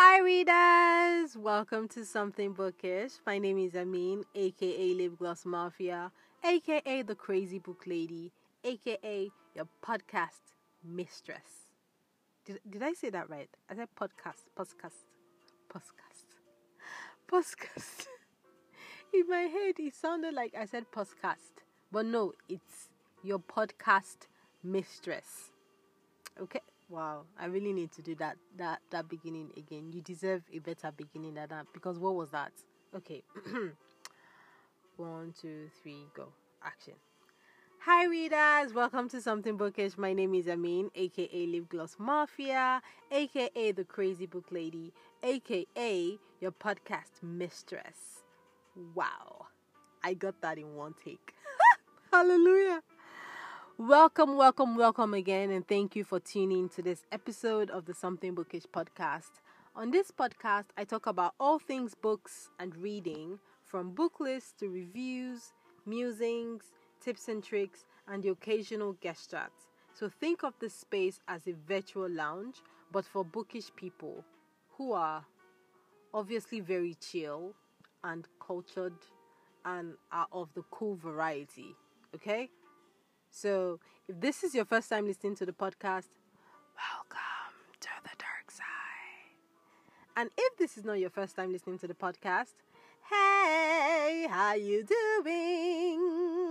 Hi readers! Welcome to Something Bookish. My name is Amin, aka Lip Gloss Mafia, aka the Crazy Book Lady, aka your podcast mistress. Did I say that right? I said podcast. In my head, it sounded like I said podcast. But no, it's your podcast mistress. Okay? Wow, I really need to do that beginning again. You deserve a better beginning than that, because what was that? Okay. 1, 2, 3, go. Action. Hi readers, welcome to Something Bookish. My name is Amin, aka Lip Gloss Mafia, aka the Crazy Book Lady, aka your podcast mistress. Wow, I got that in one take. Hallelujah. Welcome again, and thank you for tuning to this episode of the Something Bookish podcast. On this podcast, I talk about all things books and reading, from book lists to reviews, musings, tips and tricks, and the occasional guest chat. So think of this space as a virtual lounge, but for bookish people who are obviously very chill and cultured and are of the cool variety, okay? So, if this is your first time listening to the podcast, welcome to the dark side. And if this is not your first time listening to the podcast, hey, how you doing?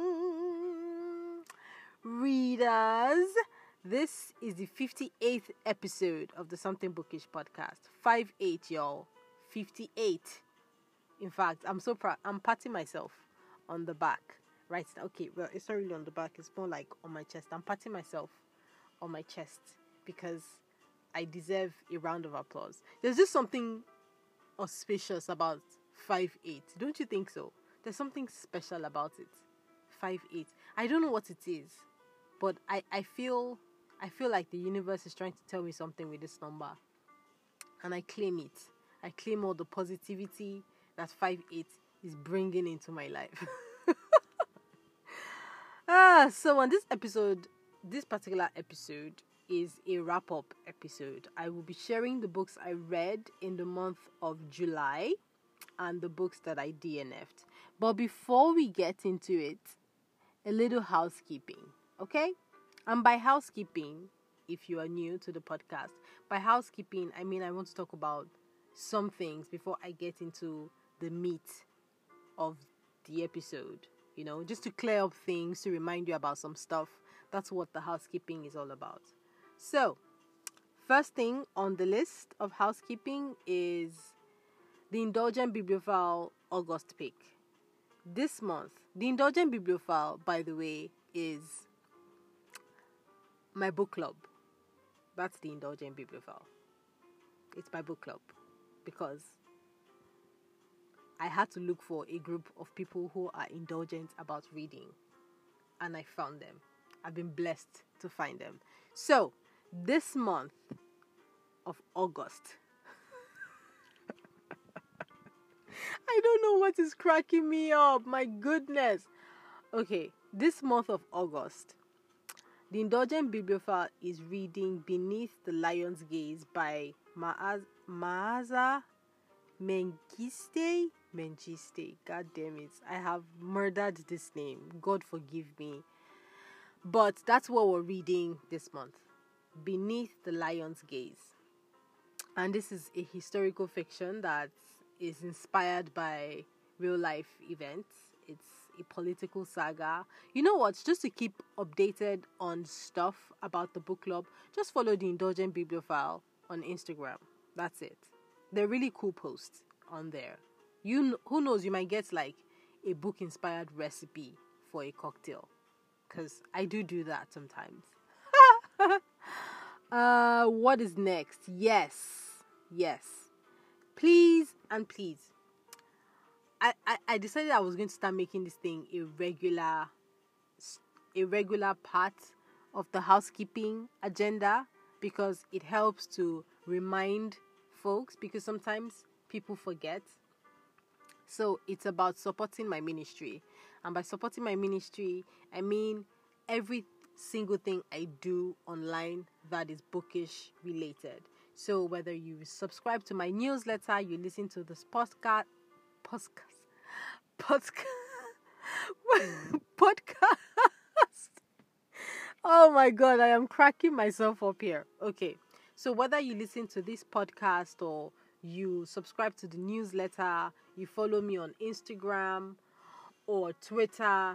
Readers, this is the 58th episode of the Something Bookish podcast. 58, y'all. 58. In fact, I'm so proud. I'm patting myself on the back. Right now, okay, well, it's not really on the back, it's more like on my chest. I'm patting myself on my chest because I deserve a round of applause. There's just something auspicious about 5'8". Don't you think so? There's something special about it. 5'8". I don't know what it is, but I feel like the universe is trying to tell me something with this number. And I claim it. I claim all the positivity that 5'8" is bringing into my life. So on this particular episode is a wrap-up episode. I will be sharing the books I read in the month of July and the books that I DNF'd. But before we get into it, a little housekeeping, okay? And by housekeeping, if you are new to the podcast, by housekeeping, I mean I want to talk about some things before I get into the meat of the episode. You know, just to clear up things, to remind you about some stuff. That's what the housekeeping is all about. So, first thing on the list of housekeeping is the Indulgent Bibliophile August pick. This month, the Indulgent Bibliophile, by the way, is my book club. That's the Indulgent Bibliophile. It's my book club because I had to look for a group of people who are indulgent about reading, and I found them. I've been blessed to find them. So, this month of August, I don't know what is cracking me up, my goodness. Okay, this month of August, the Indulgent Bibliophile is reading Beneath the Lion's Gaze by Maaza Mengiste. God damn it. I have murdered this name. God forgive me. But that's what we're reading this month. Beneath the Lion's Gaze. And this is a historical fiction that is inspired by real life events. It's a political saga. You know what? Just to keep updated on stuff about the book club, just follow the Indulgent Bibliophile on Instagram. That's it. They're really cool posts on there. Who knows, you might get like a book inspired recipe for a cocktail, because I do that sometimes. What is next? Yes, please I decided I was going to start making this thing a regular part of the housekeeping agenda, because it helps to remind folks, because sometimes people forget. So it's about supporting my ministry. And by supporting my ministry, I mean every single thing I do online that is bookish related. So whether you subscribe to my newsletter, you listen to this podcast, podcast, Oh my god, I am cracking myself up here. Okay, so whether you listen to this podcast or you subscribe to the newsletter, you follow me on Instagram or Twitter,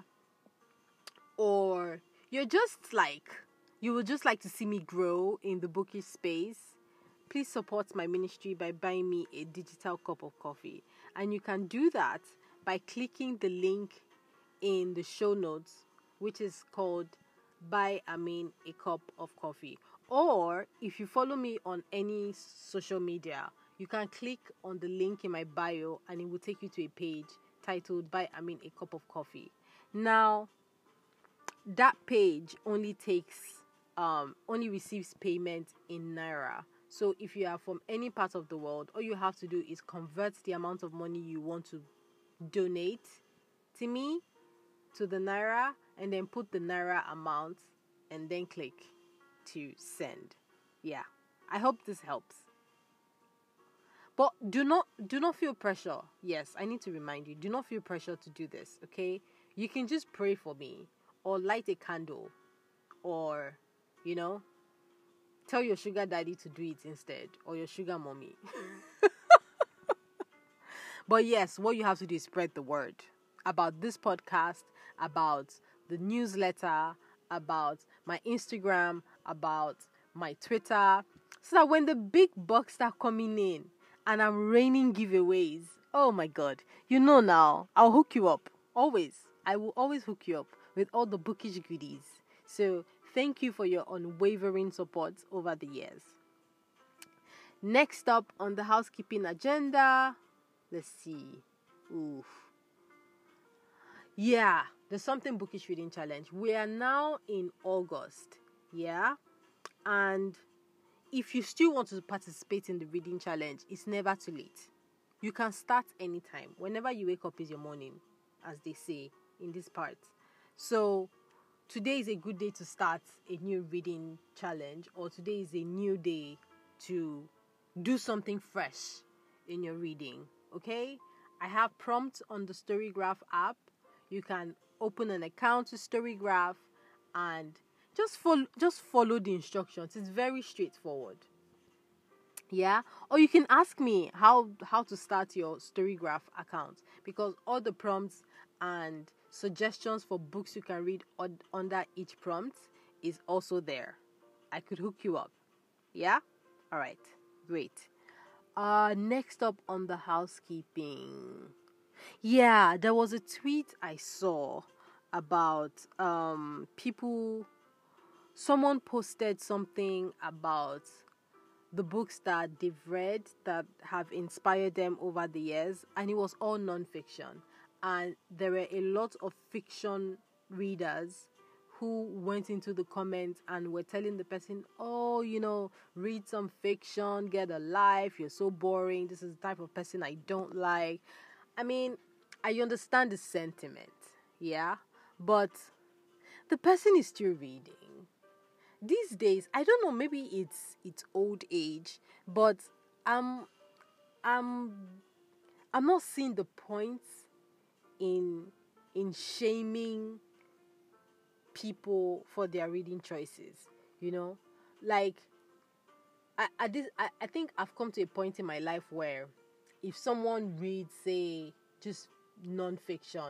or you would just like to see me grow in the bookish space, please support my ministry by buying me a digital cup of coffee. And you can do that by clicking the link in the show notes, which is called Buy Amin a Cup of Coffee. Or if you follow me on any social media, you can click on the link in my bio and it will take you to a page titled Buy Amin a Cup of Coffee. Now, that page only receives payment in Naira. So if you are from any part of the world, all you have to do is convert the amount of money you want to donate to me to the Naira, and then put the Naira amount and then click to send. Yeah, I hope this helps. But do not feel pressure. Yes, I need to remind you, do not feel pressure to do this, okay? You can just pray for me, or light a candle, or, tell your sugar daddy to do it instead, or your sugar mommy. But yes, what you have to do is spread the word about this podcast, about the newsletter, about my Instagram, about my Twitter, so that when the big bucks start coming in and I'm raining giveaways, oh my god, now, I'll hook you up. Always. I will always hook you up with all the bookish goodies. So thank you for your unwavering support over the years. Next up on the housekeeping agenda, let's see. Yeah, the Something Bookish Reading Challenge. We are now in August. Yeah? And if you still want to participate in the reading challenge, it's never too late. You can start anytime. Whenever you wake up is your morning, as they say in this part. So today is a good day to start a new reading challenge, or today is a new day to do something fresh in your reading. Okay? I have prompts on the Storygraph app. You can open an account to Storygraph and just follow the instructions. It's very straightforward. Yeah? Or you can ask me how to start your Storygraph account, because all the prompts and suggestions for books you can read under each prompt is also there. I could hook you up. Yeah? All right. Great. Next up on the housekeeping. Yeah, there was a tweet I saw about someone posted something about the books that they've read that have inspired them over the years, and it was all non-fiction. And there were a lot of fiction readers who went into the comments and were telling the person, read some fiction, get a life, you're so boring, this is the type of person I don't like. I mean, I understand the sentiment, yeah, but the person is still reading. These days, I don't know, maybe it's old age, but I'm not seeing the point in shaming people for their reading choices, like I think I've come to a point in my life where if someone reads, say, just non-fiction,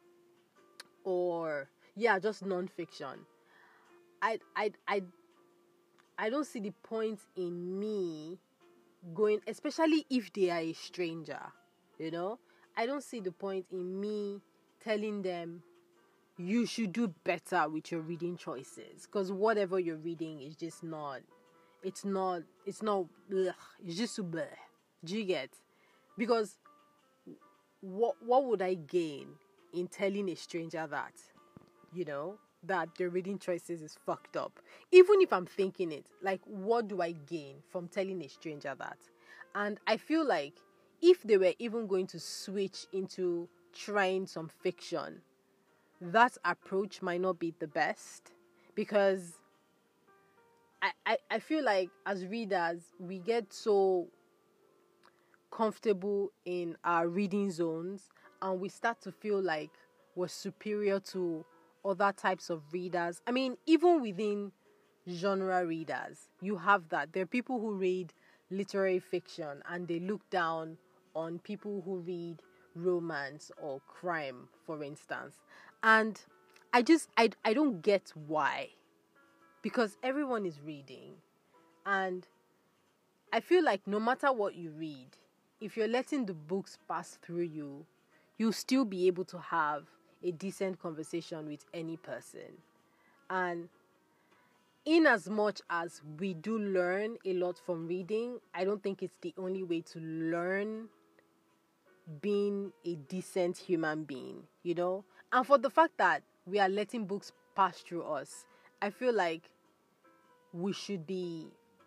or just non-fiction, I don't see the point in me going, especially if they are a stranger, I don't see the point in me telling them you should do better with your reading choices, because whatever you're reading is just not, it's just so bleh. Do you get? Because what would I gain in telling a stranger that, that their reading choices is fucked up? Even if I'm thinking it, like, what do I gain from telling a stranger that? And I feel like if they were even going to switch into trying some fiction, that approach might not be the best, because I feel like as readers, we get so comfortable in our reading zones, and we start to feel like we're superior to other types of readers. I mean, even within genre readers, you have that. There are people who read literary fiction and they look down on people who read romance or crime, for instance. And I don't get why. Because everyone is reading. And I feel like no matter what you read, if you're letting the books pass through you, you'll still be able to have a decent conversation with any person. And in as much as we do learn a lot from reading, I don't think it's the only way to learn being a decent human being, you know? And for the fact that we are letting books pass through us, I feel like we should be,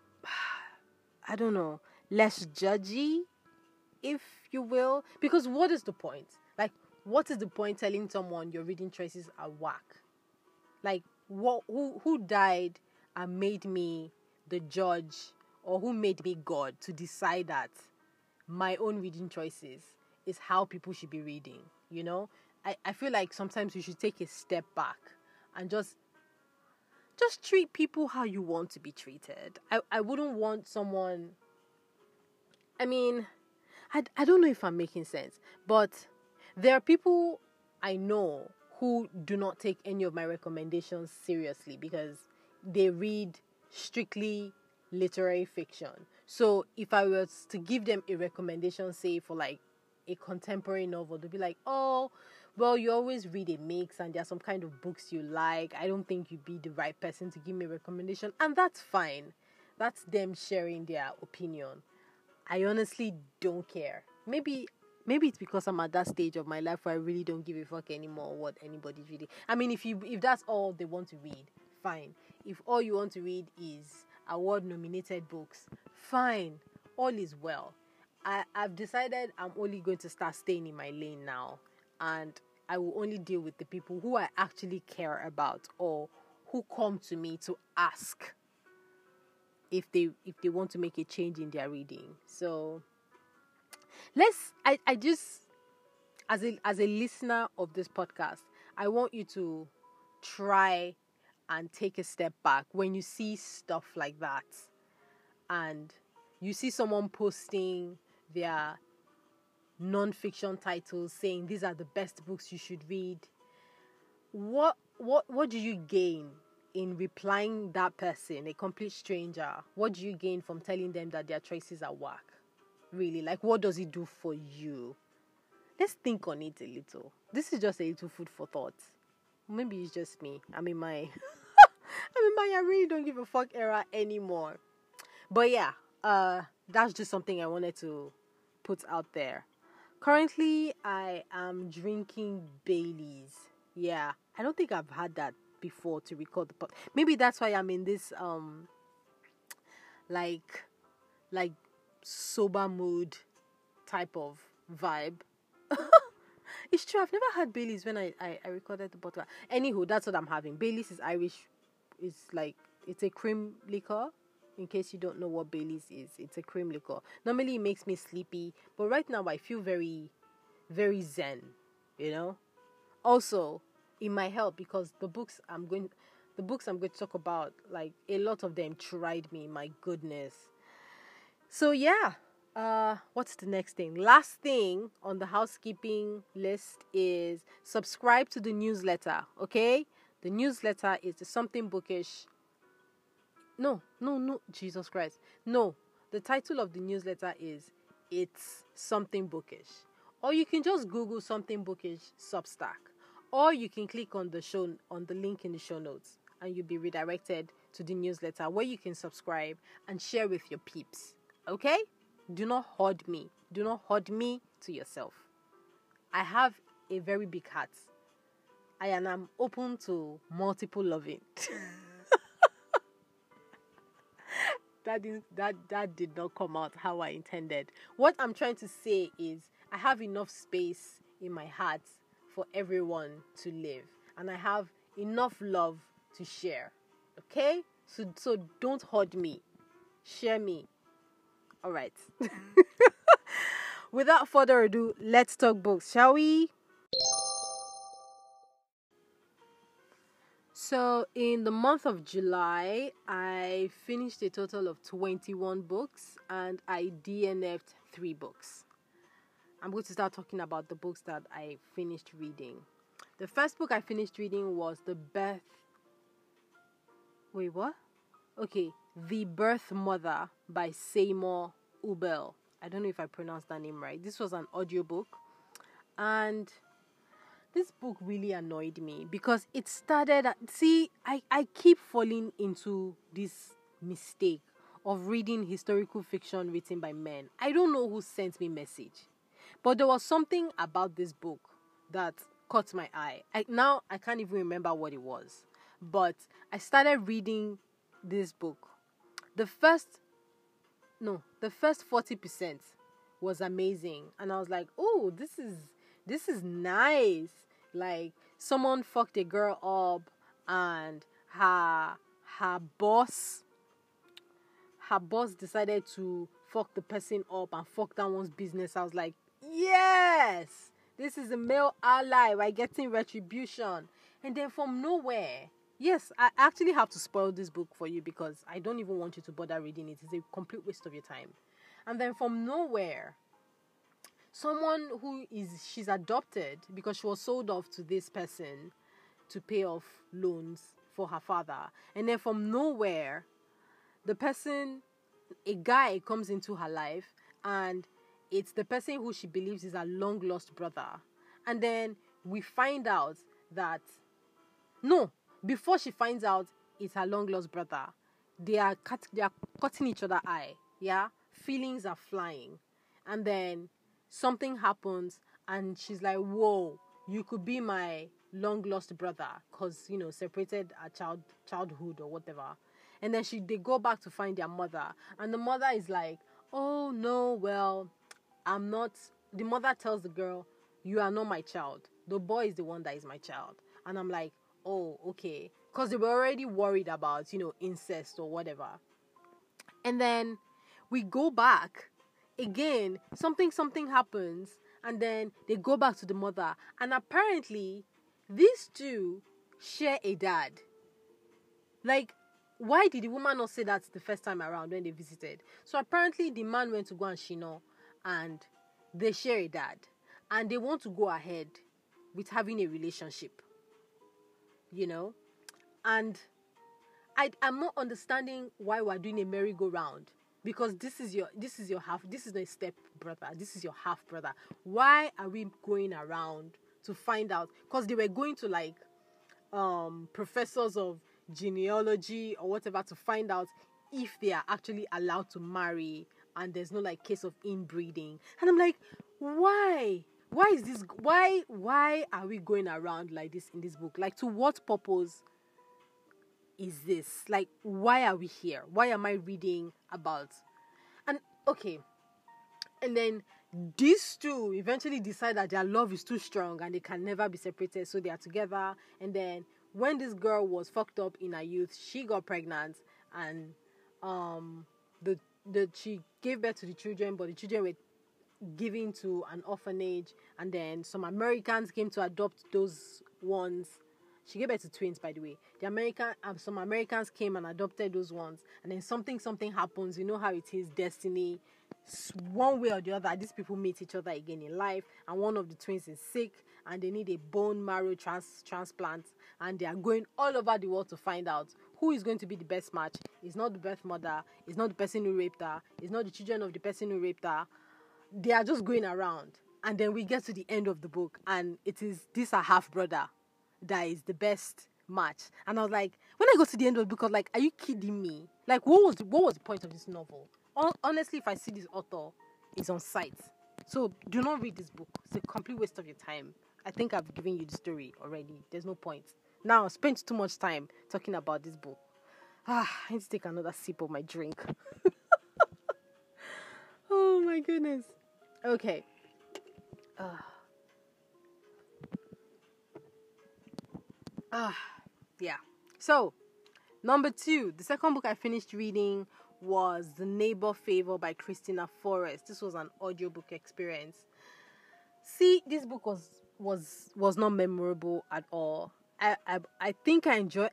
I don't know, less judgy, if you will. Because what is the point? Like, what is the point telling someone your reading choices are whack? Like, who died and made me the judge, or who made me God to decide that my own reading choices is how people should be reading, you know? I feel like sometimes you should take a step back and just treat people how you want to be treated. I wouldn't want someone, I mean, I don't know if I'm making sense, but there are people I know who do not take any of my recommendations seriously because they read strictly literary fiction. So if I was to give them a recommendation, say for like a contemporary novel, they'll be like, oh, well, you always read a mix and there are some kind of books you like. I don't think you'd be the right person to give me a recommendation. And that's fine. That's them sharing their opinion. I honestly don't care. Maybe it's because I'm at that stage of my life where I really don't give a fuck anymore what anybody's reading. I mean, if that's all they want to read, fine. If all you want to read is award-nominated books, fine. All is well. I've decided I'm only going to start staying in my lane now, and I will only deal with the people who I actually care about or who come to me to ask if they want to make a change in their reading. So I just, as a listener of this podcast, I want you to try and take a step back when you see stuff like that and you see someone posting their non-fiction titles saying these are the best books you should read. What do you gain in replying that person, a complete stranger? What do you gain from telling them that their choices are whack? Really, like, what does it do for you? Let's think on it a little. This is just a little food for thought. Maybe it's just me. I'm in my I really don't give a fuck era anymore. But yeah, that's just something I wanted to put out there. Currently, I am drinking Baileys. Yeah, I don't think I've had that before to record the pod. Maybe that's why I'm in this like sober mood type of vibe. It's true, I've never had Baileys when I recorded the podcast. Anywho, that's what I'm having. Baileys is Irish. It's a cream liquor. In case you don't know what Baileys is, it's a cream liquor. Normally it makes me sleepy, but right now I feel very, very zen, you know? Also, it might help because the books I'm going to talk about, like, a lot of them tried me, my goodness. So yeah, what's the next thing? Last thing on the housekeeping list is subscribe to the newsletter, okay? The newsletter is the Something Bookish. No, Jesus Christ. No, the title of the newsletter is It's Something Bookish. Or you can just Google Something Bookish Substack. Or you can click on the link in the show notes and you'll be redirected to the newsletter where you can subscribe and share with your peeps. Okay? Do not hoard me. Do not hoard me to yourself. I have a very big heart. And I'm open to multiple loving. That did not come out how I intended. What I'm trying to say is I have enough space in my heart for everyone to live. And I have enough love to share. Okay? So don't hoard me. Share me. All right. Without further ado, let's talk books, shall we? So, in the month of July, I finished a total of 21 books and I DNF'd 3 books. I'm going to start talking about the books that I finished reading. The first book I finished reading was The Birth Mother by Seymour Ubel. I don't know if I pronounced that name right. This was an audiobook. And this book really annoyed me because it started... I keep falling into this mistake of reading historical fiction written by men. I don't know who sent me message. But there was something about this book that caught my eye. I can't even remember what it was. But I started reading this book. The first 40% was amazing. And I was like, oh, this is nice. Like, someone fucked a girl up and her boss decided to fuck the person up and fuck that one's business. I was like, yes, this is a male ally. We're getting retribution. And then from nowhere, yes, I actually have to spoil this book for you because I don't even want you to bother reading it. It's a complete waste of your time. And then from nowhere, someone she's adopted because she was sold off to this person to pay off loans for her father. And then from nowhere, a guy comes into her life, and it's the person who she believes is her long lost brother. And then we find out that, before she finds out it's her long lost brother, they are cutting each other eye. Yeah, feelings are flying, and then something happens, and she's like, "Whoa, you could be my long lost brother," because separated at childhood or whatever. And then they go back to find their mother, and the mother is like, "Oh no, well, I'm not." The mother tells the girl, "You are not my child. The boy is the one that is my child." And I'm like, "Oh, okay," because they were already worried about incest or whatever. And then we go back again. Something happens, and then they go back to the mother, and apparently these two share a dad. Like, why did the woman not say that the first time around when they visited? So apparently the man went to go and shino, and they share a dad, and they want to go ahead with having a relationship, and I'm not understanding why we're doing a merry-go-round, because this is not step brother, this is your half brother. Why are we going around to find out? Because they were going to like professors of genealogy or whatever to find out if they are actually allowed to marry and there's no like case of inbreeding. And I'm like, why is this? Why are we going around like this in this book? Like, to what purpose is this? Like, why are we here? Why am I reading about? And okay, and then these two eventually decide that their love is too strong and they can never be separated, so they are together. And then when this girl was fucked up in her youth, she got pregnant, and she gave birth to the children, but the children were given to an orphanage, and then some Americans came to adopt those ones. She gave birth to twins, by the way. Some Americans came and adopted those ones, and then something happens. You know how it is, destiny. One way or the other, these people meet each other again in life, and one of the twins is sick, and they need a bone marrow transplant, and they are going all over the world to find out who is going to be the best match. It's not the birth mother, it's not the person who raped her, it's not the children of the person who raped her. They are just going around, and then we get to the end of the book, and it is this her half brother that is the best match. And I was like, when I got to the end of the book, I was like, are you kidding me? Like, what was the point of this novel? Honestly, if I see this author is on site, so do not read this book. It's a complete waste of your time. I think I've given you the story already. There's no point. Now I spent too much time talking about this book. I need to take another sip of my drink. Oh my goodness. Okay. Yeah. So, Number 2, the second book I finished reading was The Neighbor Favor by Christina Forrest. This was an audiobook experience. See, this book was not memorable at all. I think I enjoyed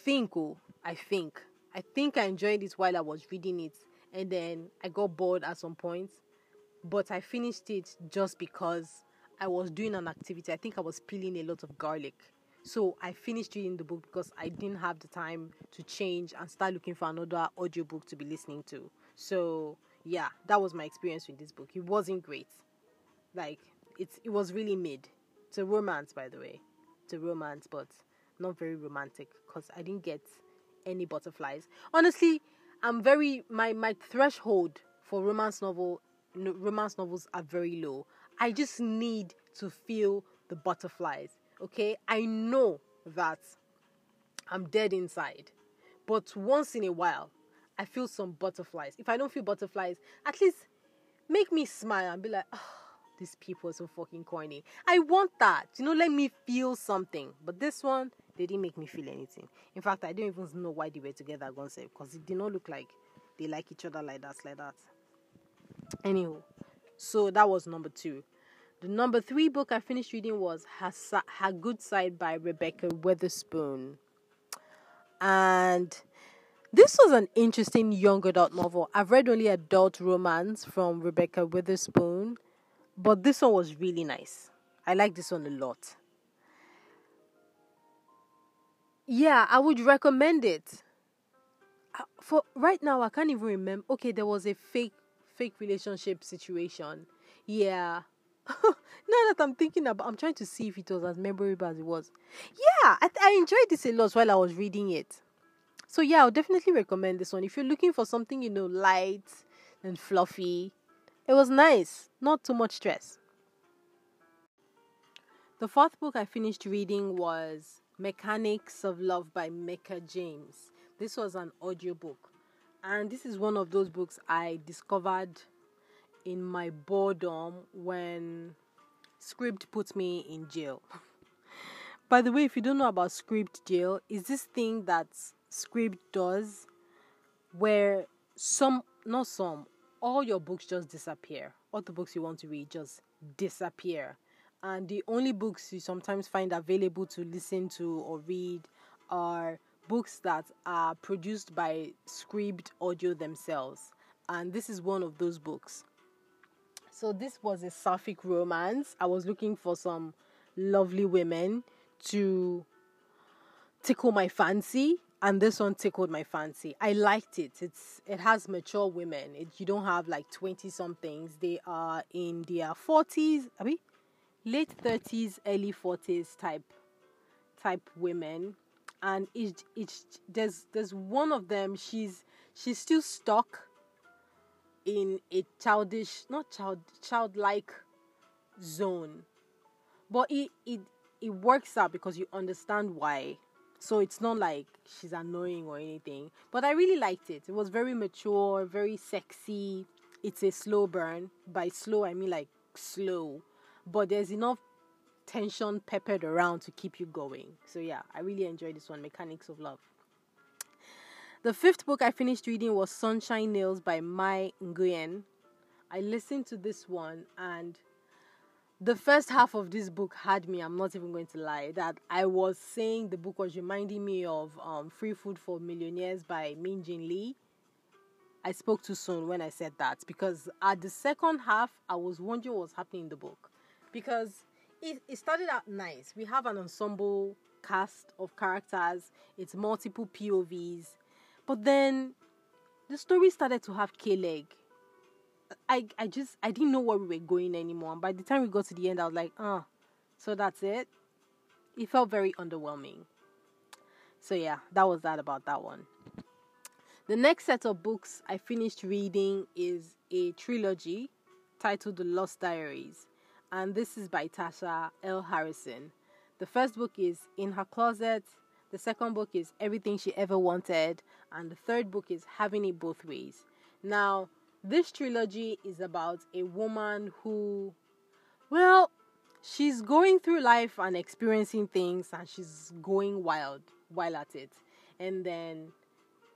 it while I was reading it, and then I got bored at some point. But I finished it just because I was doing an activity. I think I was peeling a lot of garlic. So I finished reading the book because I didn't have the time to change and start looking for another audiobook to be listening to. So yeah, that was my experience with this book. It wasn't great. Like, it was really mid. It's a romance, by the way. It's a romance, but not very romantic because I didn't get any butterflies. Honestly, my threshold for romance novels are very low. I just need to feel the butterflies. Okay, I know that I'm dead inside, but once in a while, I feel some butterflies. If I don't feel butterflies, at least make me smile and be like, oh, these people are so fucking corny. I want that. Let me feel something. But this one, they didn't make me feel anything. In fact, I don't even know why they were together, because it did not look like they like each other like that. Anywho, so that was number 2. The number 3 book I finished reading was Her Good Side by Rebecca Witherspoon. And this was an interesting young adult novel. I've read only adult romance from Rebecca Witherspoon, but this one was really nice. I like this one a lot. Yeah, I would recommend it. For right now, I can't even remember. Okay, there was a fake relationship situation. Yeah. Now that I'm thinking about, I'm trying to see if it was as memorable as it was. Yeah, I enjoyed this a lot while I was reading it. So yeah, I'll definitely recommend this one. If you're looking for something, light and fluffy, it was nice. Not too much stress. The 4th book I finished reading was Mechanics of Love by Micah James. This was an audiobook. And this is one of those books I discovered in my boredom when Scribd put me in jail. By the way, if you don't know about Scribd jail, is this thing that Scribd does where all your books just disappear. All the books you want to read just disappear. And the only books you sometimes find available to listen to or read are books that are produced by Scribd Audio themselves. And this is one of those books. So this was a sapphic romance. I was looking for some lovely women to tickle my fancy, and this one tickled my fancy. I liked it. It has mature women. You don't have like 20 somethings. They are in their 40s, late 30s, early 40s type women, and there's one of them. She's still stuck in a childlike zone, but it works out because you understand why. So it's not like she's annoying or anything, but I really liked it. It was very mature, very sexy. It's a slow burn. By slow, I mean like slow, but there's enough tension peppered around to keep you going. So yeah, I really enjoyed this one, Mechanics of Love. The 5th book I finished reading was Sunshine Nails by Mai Nguyen. I listened to this one, and the first half of this book had me, I'm not even going to lie, that I was saying the book was reminding me of Free Food for Millionaires by Min Jin Lee. I spoke too soon when I said that, because at the second half, I was wondering what was happening in the book. Because it started out nice. We have an ensemble cast of characters. It's multiple POVs. But then the story started to have K-leg. I didn't know where we were going anymore. And by the time we got to the end, I was like, so that's it? It felt very underwhelming. So yeah, that was that about that one. The next set of books I finished reading is a trilogy titled The Lost Diaries. And this is by Tasha L. Harrison. The first book is In Her Closet. The second book is Everything She Ever Wanted. And the third book is Having It Both Ways. Now, this trilogy is about a woman who, she's going through life and experiencing things, and she's going wild while at it. And then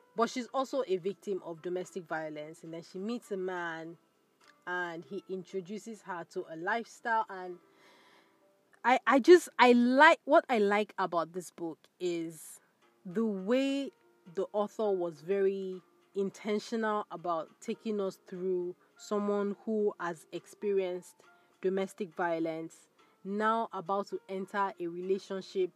but she's also a victim of domestic violence. And then she meets a man, and he introduces her to a lifestyle. And I like, what I like about this book is the way the author was very intentional about taking us through someone who has experienced domestic violence, now about to enter a relationship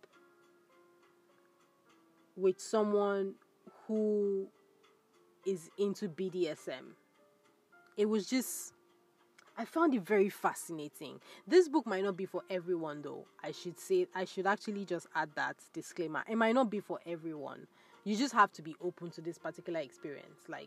with someone who is into BDSM. It was just, I found it very fascinating. This book might not be for everyone, though. I should actually just add that disclaimer. It might not be for everyone. You just have to be open to this particular experience. Like,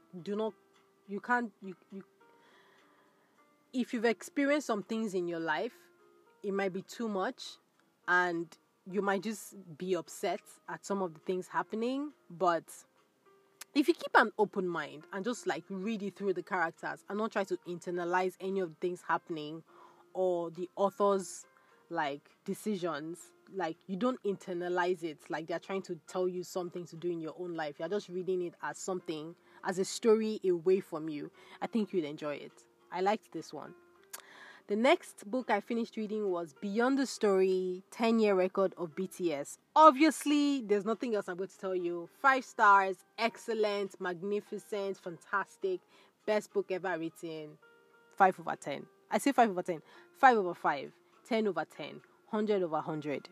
if you've experienced some things in your life, it might be too much, and you might just be upset at some of the things happening. But if you keep an open mind and just like read it through the characters and not try to internalize any of the things happening or the author's like decisions, like you don't internalize it like they're trying to tell you something to do in your own life. You're just reading it as something, as a story away from you. I think you'd enjoy it. I liked this one. The next book I finished reading was Beyond the Story, 10-Year Record of BTS. Obviously, there's nothing else I'm going to tell you. 5 stars, excellent, magnificent, fantastic, best book ever written. 5 over 10. I say 5 over 10. 5 over 5. 10 over 10. 100 over 100.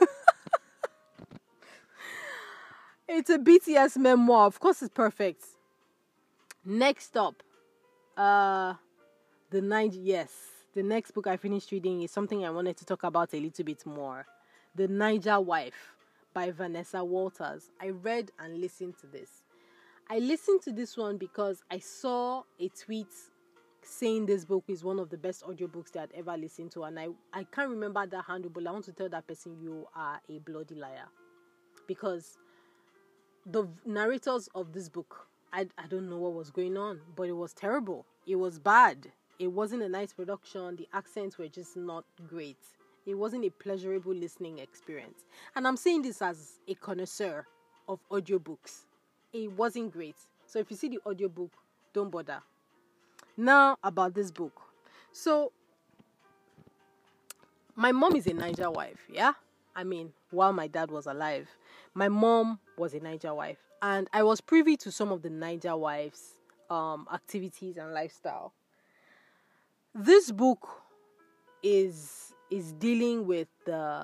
It's a BTS memoir. Of course, it's perfect. Next up, the next book I finished reading is something I wanted to talk about a little bit more. The Niger Wife by Vanessa Walters. I read and listened to this. I listened to this one because I saw a tweet saying this book is one of the best audiobooks that I'd ever listened to, and I can't remember that handle, but I want to tell that person you are a bloody liar. Because the narrators of this book, I don't know what was going on, but it was terrible. It was bad. It wasn't a nice production. The accents were just not great. It wasn't a pleasurable listening experience. And I'm saying this as a connoisseur of audiobooks. It wasn't great. So if you see the audiobook, don't bother. Now about this book. So my mom is a Niger wife, yeah? I mean, while my dad was alive, my mom was a Niger wife. And I was privy to some of the Niger wives' activities and lifestyle. This book is dealing with the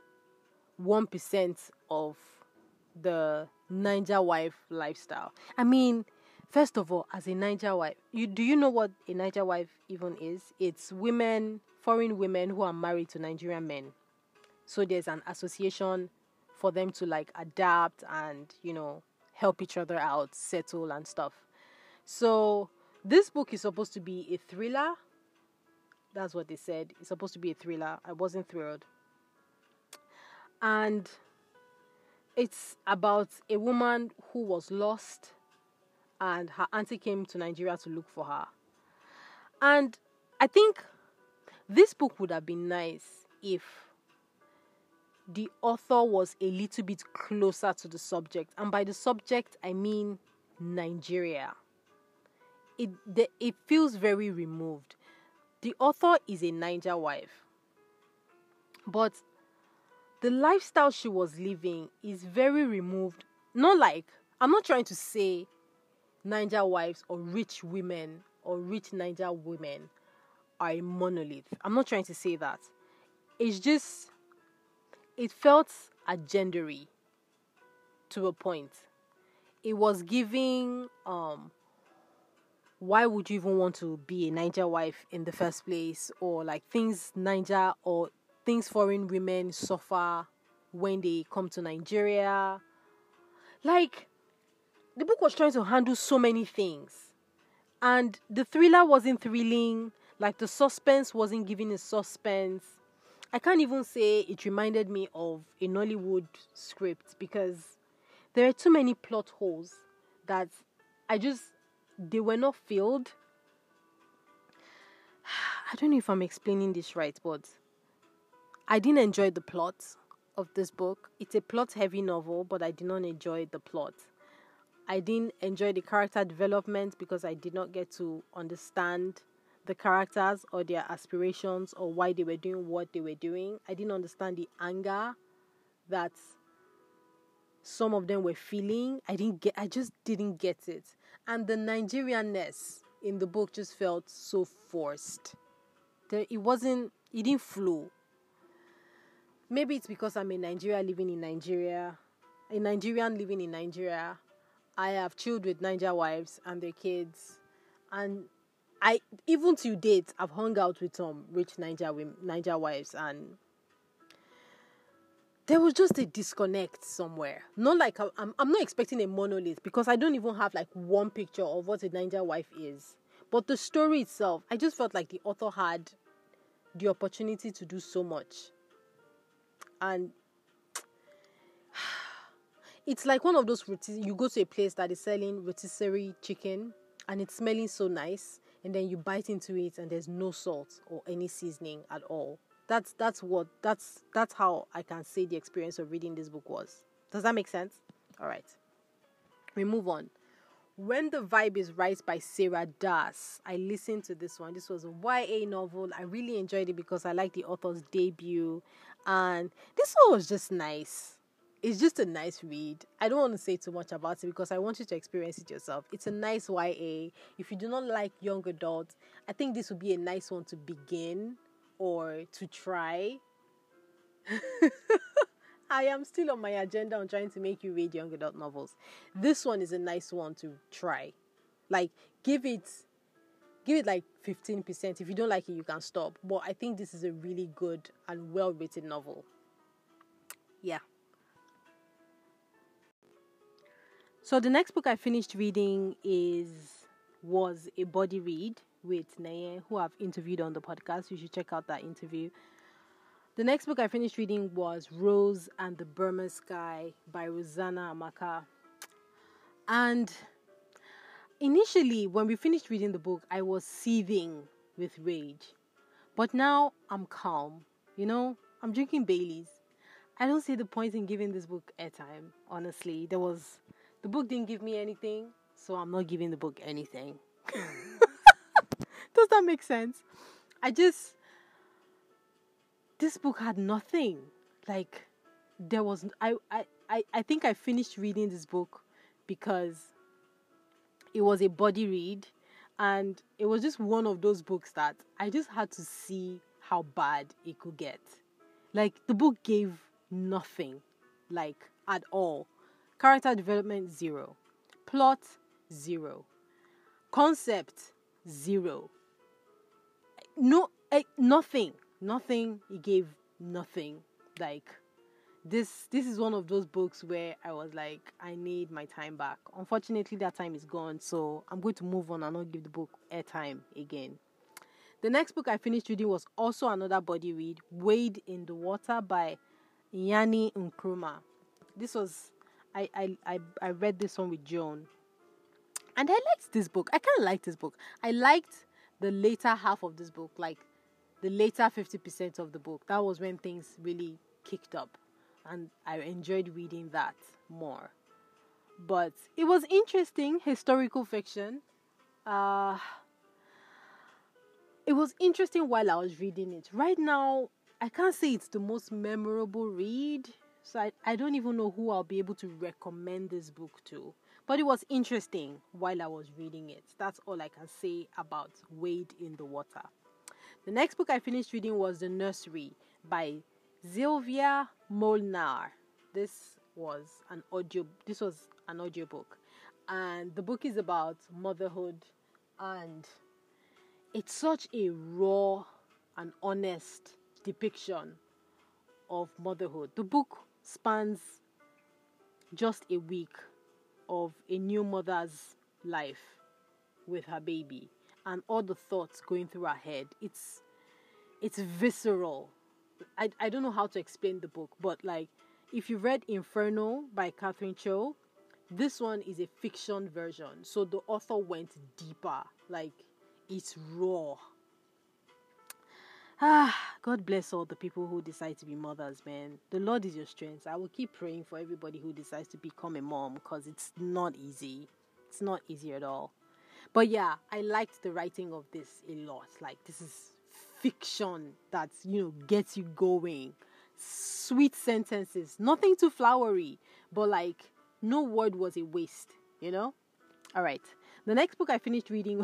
1% of the Niger wife lifestyle. I mean, first of all, as a Niger wife, do you know what a Niger wife even is? It's women, foreign women who are married to Nigerian men. So there's an association for them to like adapt and, help each other out, settle and stuff. So this book is supposed to be a thriller. That's what they said. It's supposed to be a thriller. I wasn't thrilled. And it's about a woman who was lost, and her auntie came to Nigeria to look for her. And I think this book would have been nice if the author was a little bit closer to the subject. And by the subject, I mean Nigeria. It feels very removed. The author is a Niger wife, but the lifestyle she was living is very removed. I'm not trying to say Niger wives or rich women or rich Niger women are a monolith. I'm not trying to say that. It's just, it felt agendery to a point. It was giving, why would you even want to be a Niger wife in the first place? Or like things Niger or things foreign women suffer when they come to Nigeria. Like, the book was trying to handle so many things. And the thriller wasn't thrilling. Like, the suspense wasn't giving a suspense. I can't even say it reminded me of a Nollywood script, because there are too many plot holes that they were not filled. I don't know if I'm explaining this right, but I didn't enjoy the plot of this book. It's a plot-heavy novel, but I did not enjoy the plot. I didn't enjoy the character development because I did not get to understand the characters or their aspirations or why they were doing what they were doing. I didn't understand the anger that some of them were feeling. I just didn't get it. And the Nigerianness in the book just felt so forced. It didn't flow. Maybe it's because I'm a Nigerian living in Nigeria. I have chilled with Niger wives and their kids. And even to date, I've hung out with some rich Niger wives, and there was just a disconnect somewhere. Not like I'm not expecting a monolith, because I don't even have like one picture of what a Niger wife is. But the story itself, I just felt like the author had the opportunity to do so much. And it's like one of those you go to a place that is selling rotisserie chicken and it's smelling so nice, and then you bite into it and there's no salt or any seasoning at all. That's how I can say the experience of reading this book was. Does that make sense? All right. We move on. When the Vibe is Right by Sarah Das. I listened to this one. This was a YA novel. I really enjoyed it because I like the author's debut. And this one was just nice. It's just a nice read. I don't want to say too much about it because I want you to experience it yourself. It's a nice YA. If you do not like young adults, I think this would be a nice one to begin or to try. I am still on my agenda on trying to make you read young adult novels. This one is a nice one to try. Like, give it like 15%. If you don't like it, you can stop. But I think this is a really good and well-written novel. Yeah. So the next book I finished reading was a body read with Naye, who I've interviewed on the podcast. You should check out that interview. The next book I finished reading was Rose and the Burma Sky by Rosanna Amaka. And initially, when we finished reading the book, I was seething with rage. But now I'm calm. I'm drinking Baileys. I don't see the point in giving this book airtime, honestly. The book didn't give me anything, so I'm not giving the book anything. Does that make sense? This book had nothing. Like, there was... I think I finished reading this book because it was a body read, and it was just one of those books that I just had to see how bad it could get. Like, the book gave nothing, like, at all. Character development, 0. Plot, 0. Concept, 0. Nothing. Nothing. It gave nothing. Like, this is one of those books where I was like, I need my time back. Unfortunately, that time is gone, so I'm going to move on and not give the book airtime again. The next book I finished reading was also another body read, Wade in the Water by Yanni Nkrumah. This was... I read this one with Joan, and I liked this book. I kind of liked this book. I liked the later half of this book, like the later 50% of the book. That was when things really kicked up, and I enjoyed reading that more. But it was interesting, historical fiction. It was interesting while I was reading it. Right now, I can't say it's the most memorable read. So I don't even know who I'll be able to recommend this book to. But it was interesting while I was reading it. That's all I can say about Wade in the Water. The next book I finished reading was The Nursery by Sylvia Molnar. This was an audiobook. And the book is about motherhood. And it's such a raw and honest depiction of motherhood. The book spans just a week of a new mother's life with her baby and all the thoughts going through her head. It's visceral. I don't know how to explain the book, but like, if you read Inferno by Catherine Cho, this one is a fiction version. So the author went deeper. Like, it's raw. God bless all the people who decide to be mothers, man. The Lord is your strength. I will keep praying for everybody who decides to become a mom, because it's not easy. It's not easy at all. But yeah, I liked the writing of this a lot. Like, this is fiction that, gets you going. Sweet sentences. Nothing too flowery, but like, no word was a waste, All right. The next book I finished reading...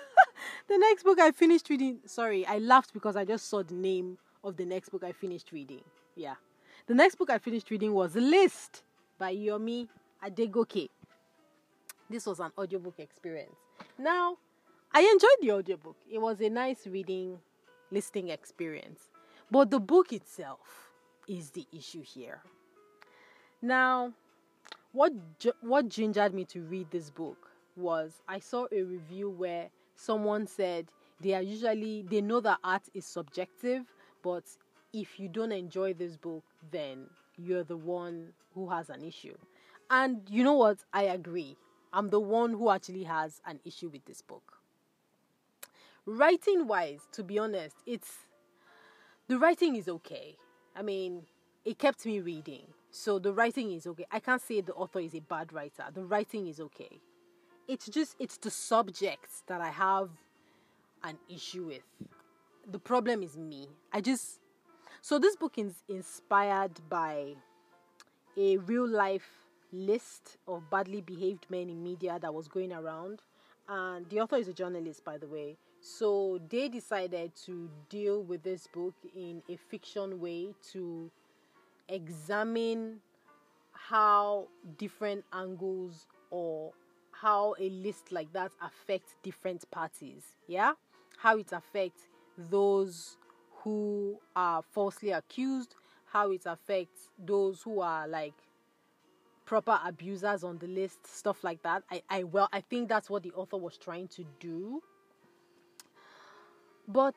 Sorry, I laughed because I just saw the name of the next book I finished reading. Yeah. The next book I finished reading was The List by Yomi Adegoke. This was an audiobook experience. Now, I enjoyed the audiobook. It was a nice listening experience. But the book itself is the issue here. Now, what gingered me to read this book was I saw a review where someone said they know that art is subjective, but if you don't enjoy this book, then you're the one who has an issue. And you know what? I agree. I'm the one who actually has an issue with this book. Writing-wise, to be honest, the writing is okay. I mean, it kept me reading, so the writing is okay. I can't say the author is a bad writer. The writing is okay. It's the subjects that I have an issue with. The problem is me. So this book is inspired by a real life list of badly behaved men in media that was going around. And the author is a journalist, by the way. So they decided to deal with this book in a fiction way to examine how different angles or how a list like that affects different parties, yeah? How it affects those who are falsely accused, how it affects those who are like proper abusers on the list, stuff like that. I think that's what the author was trying to do. But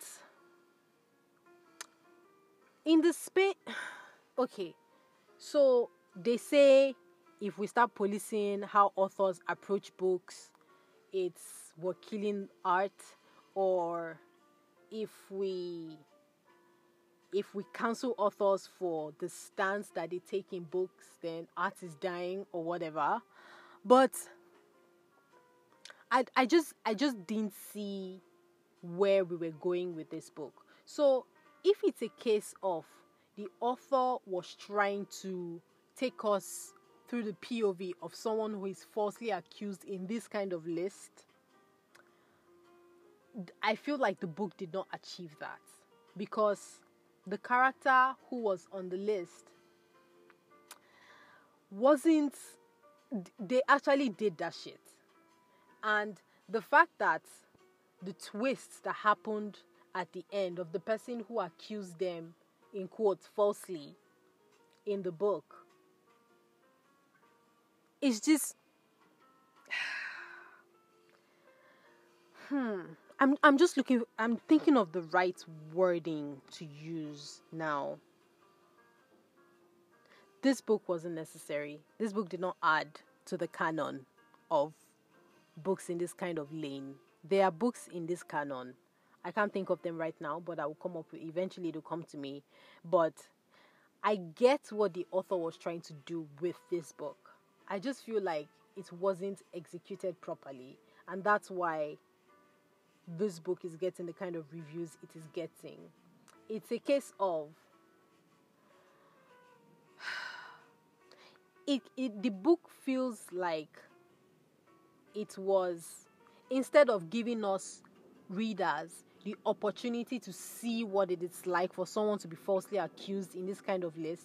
in the space, okay, so they say if we start policing how authors approach books, we're killing art, or if we cancel authors for the stance that they take in books, then art is dying or whatever. But I just didn't see where we were going with this book. So if it's a case of the author was trying to take us through the POV of someone who is falsely accused in this kind of list, I feel like the book did not achieve that, because the character who was on the list they actually did that shit. And the fact that the twists that happened at the end of the person who accused them, in quotes, falsely in the book, is just I'm thinking of the right wording to use now. This book wasn't necessary. This book did not add to the canon of books in this kind of lane. There are books in this canon. I can't think of them right now, but I will come up with, eventually it'll come to me. But I get what the author was trying to do with this book. I just feel like it wasn't executed properly, and that's why this book is getting the kind of reviews it is getting. It's a case of the book feels like it was, instead of giving us readers the opportunity to see what it is like for someone to be falsely accused in this kind of list,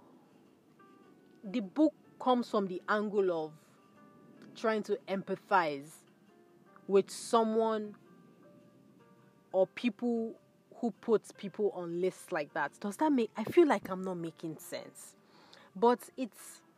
the book comes from the angle of trying to empathize with someone or people who put people on lists like that. Does that make... I feel like I'm not making sense. But it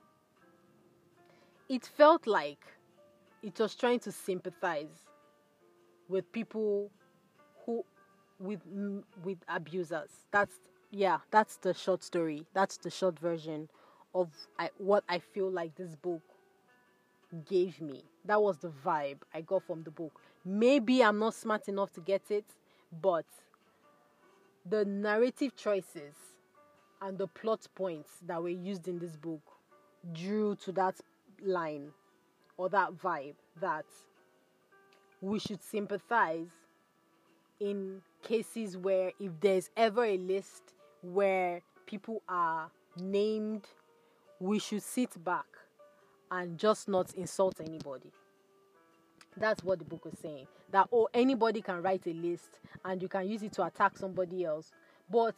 felt like it was trying to sympathize with people with abusers. That's the short story. That's the short version of what I feel like this book gave me. That was the vibe I got from the book. Maybe I'm not smart enough to get it, but the narrative choices and the plot points that were used in this book drew to that line or that vibe that we should sympathize in cases where if there's ever a list where people are named, we should sit back and just not insult anybody. That's what the book was saying. That, oh, anybody can write a list and you can use it to attack somebody else. But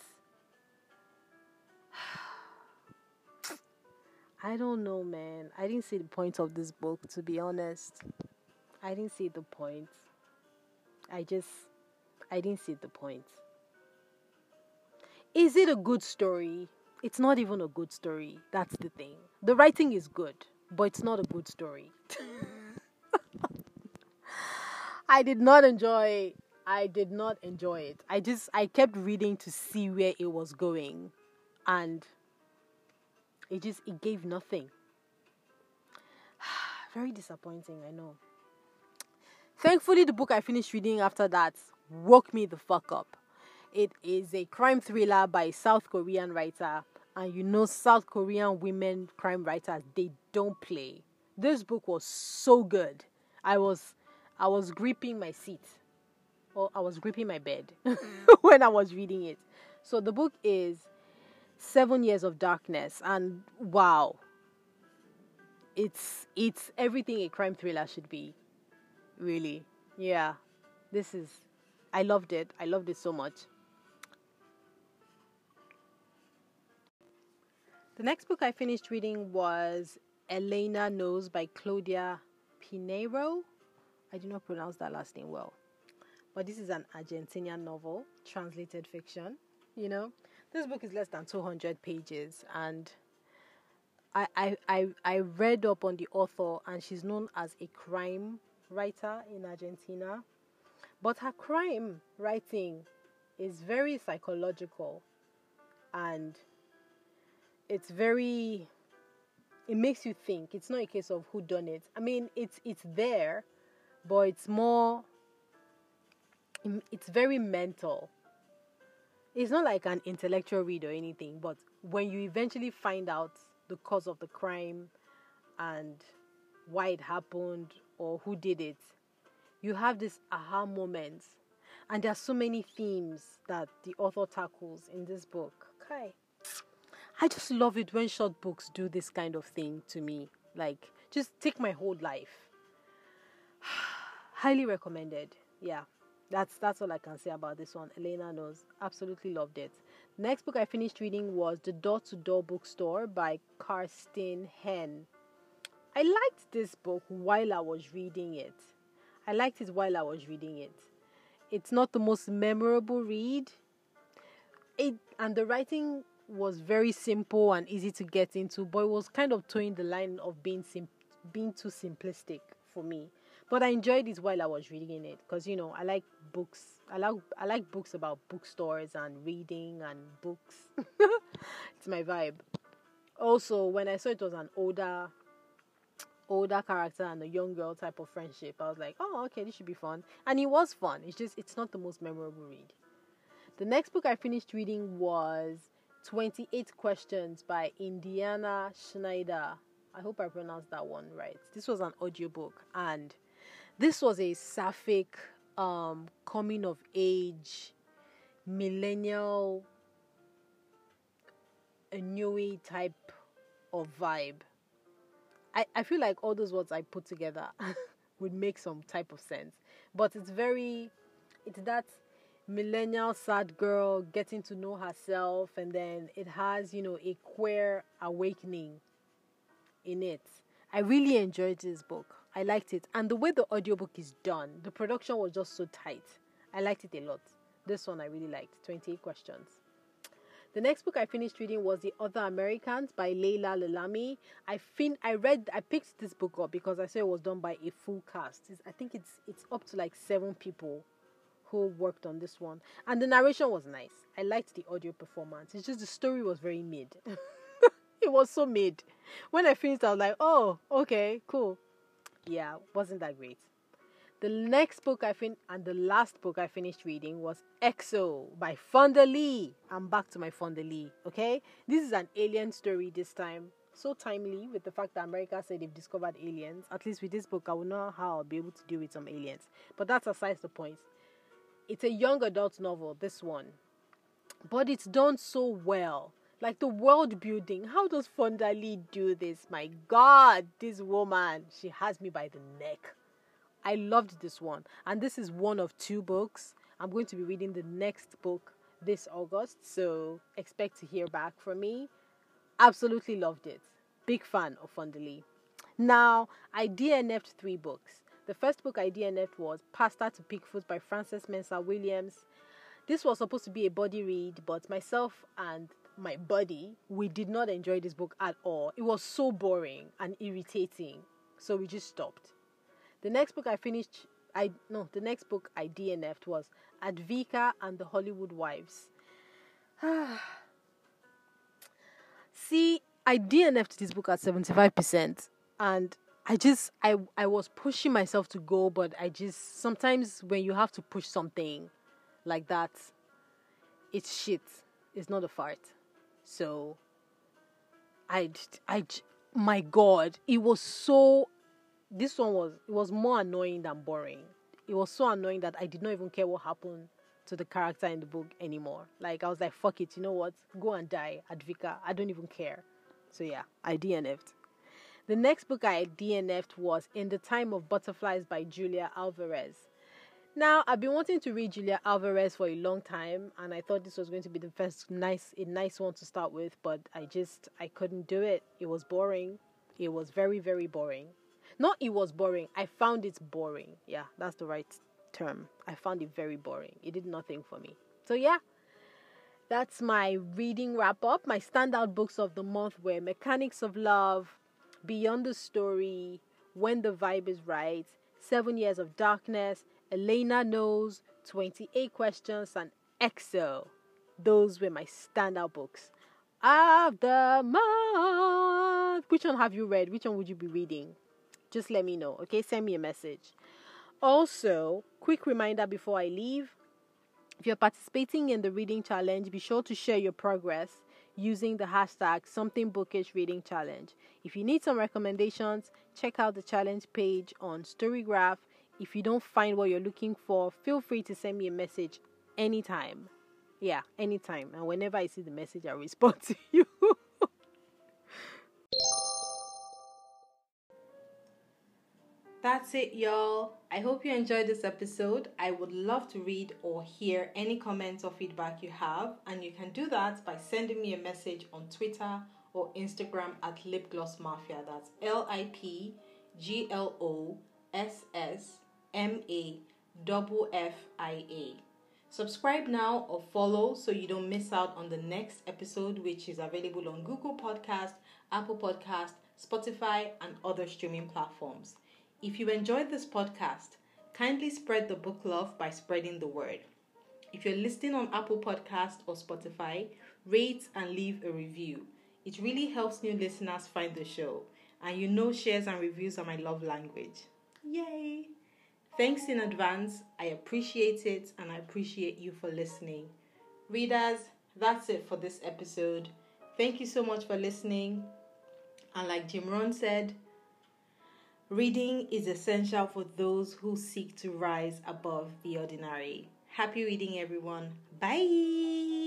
I don't know, man. I didn't see the point of this book, to be honest. I didn't see the point. I didn't see the point. Is it a good story? It's not even a good story. That's the thing. The writing is good, but it's not a good story. I did not enjoy it. I kept reading to see where it was going, and it gave nothing. Very disappointing, I know. Thankfully, the book I finished reading after that woke me the fuck up. It is a crime thriller by a South Korean writer, and you know South Korean women crime writers, they don't play. This book was so good. I was gripping my seat, or I was gripping my bed when I was reading it. So the book is 7 Years of Darkness, and wow, it's everything a crime thriller should be. Really, yeah. I loved it. I loved it so much. The next book I finished reading was Elena Knows by Claudia Pinheiro. I do not pronounce that last name well. But this is an Argentinian novel, translated fiction. You know, this book is less than 200 pages, and I read up on the author, and she's known as a crime writer in Argentina. But her crime writing is very psychological, and it makes you think. It's not a case of who done it. I mean, it's there, but it's very mental. It's not like an intellectual read or anything, but when you eventually find out the cause of the crime and why it happened or who did it, you have this aha moment. And there are so many themes that the author tackles in this book. Okay. I just love it when short books do this kind of thing to me. Like, just take my whole life. Highly recommended. Yeah. That's all I can say about this one. Elena Knows. Absolutely loved it. Next book I finished reading was The Door-to-Door Bookstore by Karsten Henn. I liked this book while I was reading it. It's not the most memorable read. And the writing was very simple and easy to get into, but it was kind of towing the line of being too simplistic for me. But I enjoyed it while I was reading it, because you know I like books. I like books about bookstores and reading and books. It's my vibe. Also, when I saw it was an older character and a young girl type of friendship, I was like, oh, okay, this should be fun. And it was fun. It's not the most memorable read. The next book I finished reading was 28 Questions by Indiana Schneider. I hope I pronounced that one right. This was an audiobook, and this was a sapphic coming of age millennial a newy type of vibe. I feel like all those words I put together would make some type of sense. But it's that millennial sad girl getting to know herself, and then it has, a queer awakening in it. I really enjoyed this book. I liked it. And the way the audiobook is done, the production was just so tight. I liked it a lot. This one I really liked. 28 Questions. The next book I finished reading was The Other Americans by Leila Lelami. I picked this book up because I saw it was done by a full cast. I think it's up to like 7 people who worked on this one. And the narration was nice. I liked the audio performance. It's just the story was very mid. It was so mid. When I finished, I was like, oh, okay, cool. Yeah, wasn't that great. The next book and the last book I finished reading was EXO by Fonda Lee. I'm back to my Fonda Lee, okay? This is an alien story this time. So timely with the fact that America said they've discovered aliens. At least with this book, I will know how I'll be able to deal with some aliens. But that's aside the point. It's a young adult novel, this one. But it's done so well. Like the world building. How does Fonda Lee do this? My God, this woman, she has me by the neck. I loved this one. And this is one of 2 books. I'm going to be reading the next book this August. So expect to hear back from me. Absolutely loved it. Big fan of Fonda Lee. Now, I DNF'd 3 books. The first book I DNF'd was Pasta to Pigfoot by Frances Mensah Williams. This was supposed to be a body read, but myself and my buddy, we did not enjoy this book at all. It was so boring and irritating. So we just stopped. The next book I DNF'd was Advika and the Hollywood Wives. See, I DNF'd this book at 75%, and I was pushing myself to go, but sometimes when you have to push something like that, it's shit. It's not a fart. So, my God, it was more annoying than boring. It was so annoying that I did not even care what happened to the character in the book anymore. Like, I was like, fuck it, you know what? Go and die, Advika. I don't even care. So yeah, I DNF'd. The next book I DNF'd was In the Time of Butterflies by Julia Alvarez. Now, I've been wanting to read Julia Alvarez for a long time, and I thought this was going to be the first nice one to start with, but I couldn't do it. It was boring. It was very, very boring. Not it was boring. I found it boring. Yeah, that's the right term. I found it very boring. It did nothing for me. So yeah, that's my reading wrap up. My standout books of the month were Mechanics of Love, Beyond the Story, When the Vibe is Right, 7 Years of Darkness, Elena Knows, 28 Questions, and EXO. Those were my standout books of the month. Which one have you read? Which one would you be reading? Just let me know, okay? Send me a message. Also, quick reminder before I leave. If you're participating in the reading challenge, be sure to share your progress using the hashtag SomethingBookish If you need some recommendations, check out the challenge page on Storygraph. If you don't find what you're looking for, feel free to send me a message anytime. Yeah, anytime. And whenever I see the message, I'll respond to you. That's it, y'all. I hope you enjoyed this episode. I would love to read or hear any comments or feedback you have, and you can do that by sending me a message on Twitter or Instagram at lipglossmafia. That's LIPGLOSSMAFFIA. Subscribe now or follow so you don't miss out on the next episode, which is available on Google Podcast, Apple Podcast, Spotify, and other streaming platforms. If you enjoyed this podcast, kindly spread the book love by spreading the word. If you're listening on Apple Podcast or Spotify, rate and leave a review. It really helps new listeners find the show. And you know shares and reviews are my love language. Yay! Thanks in advance. I appreciate it, and I appreciate you for listening. Readers, that's it for this episode. Thank you so much for listening. And like Jim Rohn said, reading is essential for those who seek to rise above the ordinary. Happy reading, everyone. Bye!